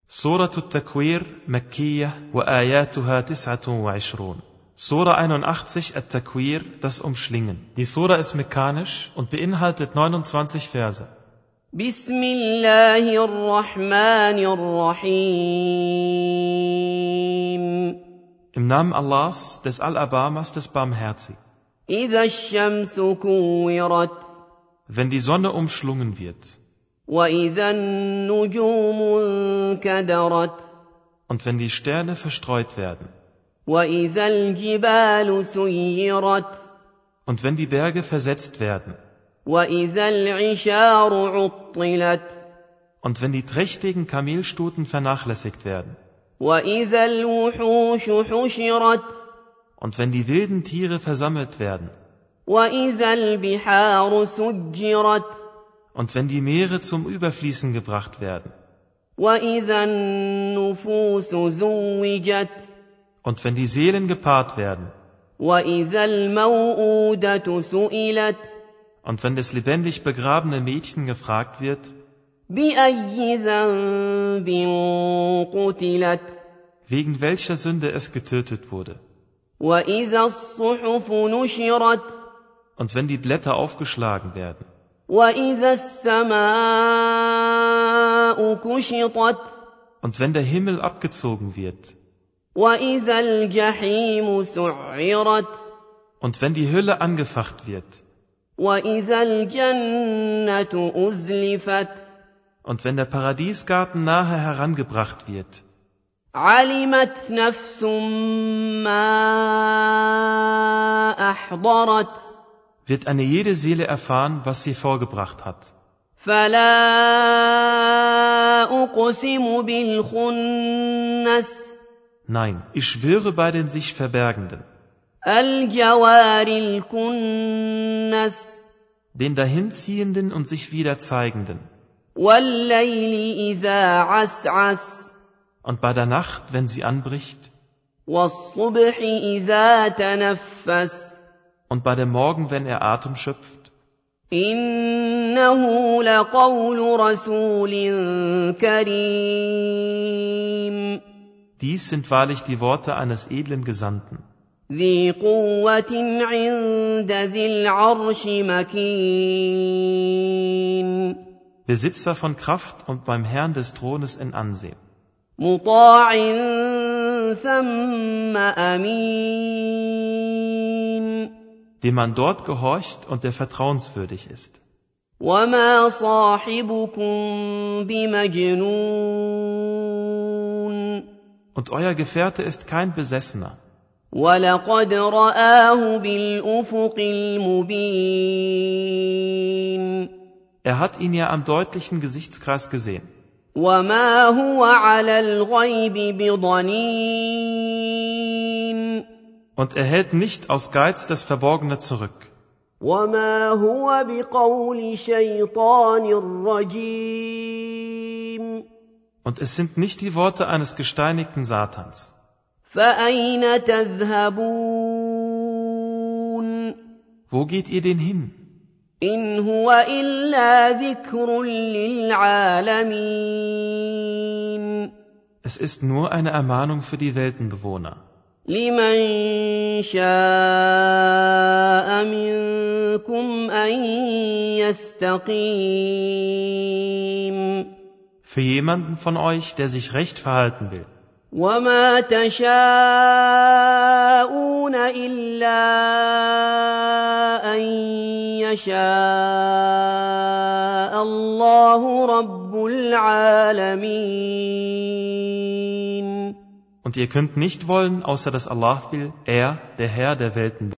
سورة التكوير مكية وآياتها 29. Sura 81 At-Takwir, das Umschlingen. Die Sura ist mekanisch und beinhaltet 29 Verse. Bismillahirrahmanirrahim. Im Namen Allahs, des Al-Abamas, des Barmherzigen. إذا الشمس كورت Wenn die Sonne umschlungen wird وإذا النجوم انكدرت und wenn die Sterne verstreut werden وإذا الجبال سيرت und wenn die Berge versetzt werden وإذا العشار عطلت und wenn die trächtigen Kamelstuten vernachlässigt werden وإذا الوحوش حشرت und wenn die wilden Tiere versammelt werden وإذا البحار سجرت und wenn die Meere zum Überfließen gebracht werden وإذا النفوس زوجت und wenn die Seelen gepaart werden وإذا الموءودة سئلت und wenn das lebendig begrabene Mädchen gefragt wird, بأي ذنب قتلت wegen welcher Sünde es getötet wurde, وإذا الصحف نشرت und wenn die Blätter aufgeschlagen werden, وإذا السماء كشطت und wenn der Himmel abgezogen wird, وإذا الجحيم سعرت und wenn die Hölle angefacht wird, وإذا الجنة أزلفت und wenn der Paradiesgarten nahe herangebracht wird, علمت نفس ما أحضرت wird eine jede Seele erfahren, was sie vorgebracht hat. فلا أقسم بالخنس Nein, ich schwöre bei den sich Verbergenden, الجوار الكنس den Dahinziehenden und sich wieder Zeigenden, والليل إذا عسعس und bei der Nacht, wenn sie anbricht, والصبح إذا تنفس und bei dem Morgen, wenn er Atem schöpft. إنه لقول رسول كريم Dies sind wahrlich die Worte eines edlen Gesandten, ذي قوة عند ذي العرش مكين Besitzer von Kraft und beim Herrn des Thrones in Ansehen, مطاع ثم أمين dem man dort gehorcht und der vertrauenswürdig ist. وما صاحبكم بمجنون Und euer Gefährte ist kein Besessener. ولقد رآه بالأفق المبين Er hat ihn ja am deutlichen Gesichtskreis gesehen. وما هو على الغيب بضنين Und er hält nicht aus Geiz das Verborgene zurück. وما هو بقول شيطان رجيم Und es sind nicht die Worte eines gesteinigten Satans. فأين تذهبون Wo geht ihr denn hin? إن هو إلا ذكر للعالمين Es ist nur eine Ermahnung für die Weltenbewohner. لمن شاء منكم أن يستقيم Für jemanden von euch, der sich recht verhalten will. وما تشاءون إلا أن يشاء الله رب العالمين Und ihr könnt nicht wollen, außer dass Allah will, er, der Herr der Welten.